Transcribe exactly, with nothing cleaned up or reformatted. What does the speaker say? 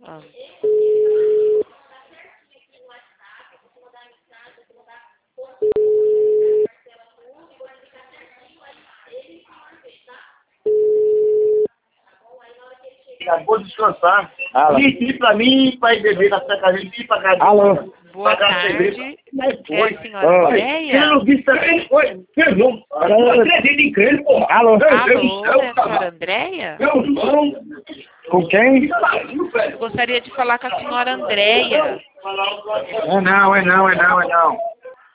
Ah. Vou descansar. Alô. E pra mim, para ir beber na sua casa, e pra casa. Alô. Boa tarde. É a senhora Andréia? Eu não disse também. Oi, eu não. Eu não acredito em crente, porra. Alô. Alô, é a senhora Andréia? Eu não. Com quem? Gostaria de falar com a senhora Andréia. É não, é não, é não, é não.